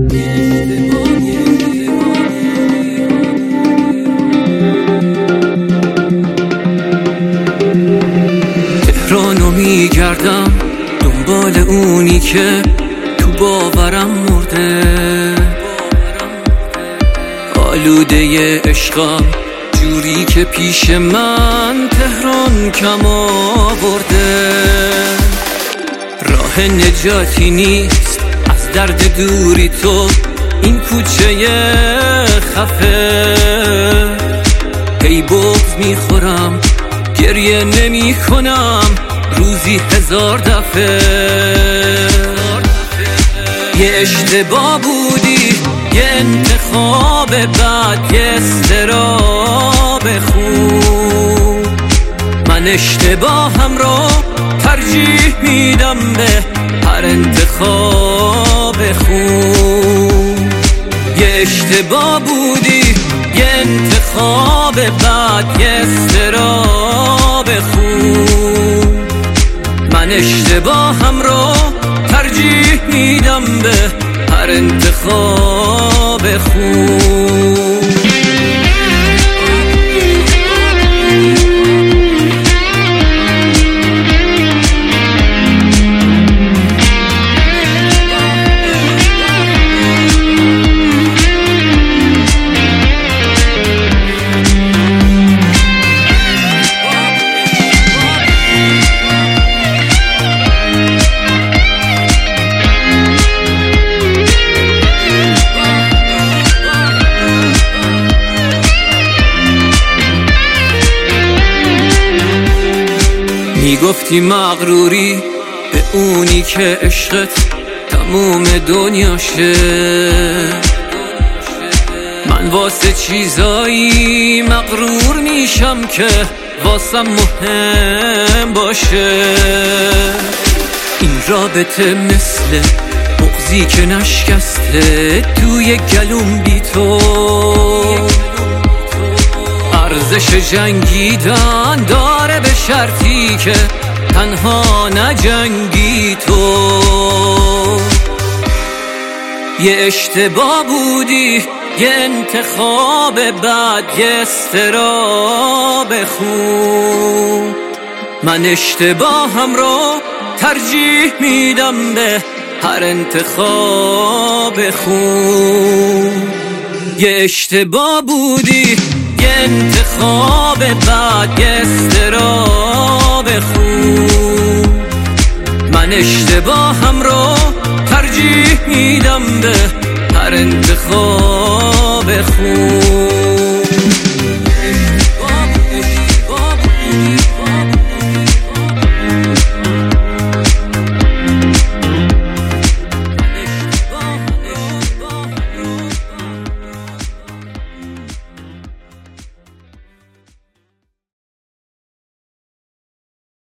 تهرانو میگردم دنبال اونی که تو باورم مرده، آلوده عشقم جوری که پیش من تهران کم آورده. راه نجاتی نیست از درد دوری تو این کوچه خفه، هی بغض میخورم گریه نمی کنم روزی 1000 دفعه. یه اشتباه بودی، یه انتخاب بد، یه استراب خوب. من اشتباهم رو ترجیح میدم به هر انتخاب خوب. یه اشتباه بودی، یه انتخاب بد، یه استراب خوب. من اشتباهم رو ترجیح میدم به هر انتخاب خوب. میگفتی مغروری به اونی که عشقت تموم دنیاشه. من واسه چیزایی مغرور میشم که واسم مهم باشه. این رابطه مثل بغضی که نشکسته توی گلوم بی تو. ارزش جنگیدن داره به شرطی که تنها نجنگی تو. یه اشتباه بودی، یه انتخاب بد، یه استراب خوب. من اشتباهم رو ترجیح میدم به هر انتخاب خوب. یه اشتباه بودی، یه انتخاب بد، یه استراب خوب. من اشتباهم رو ترجیح میدم به هر انتخاب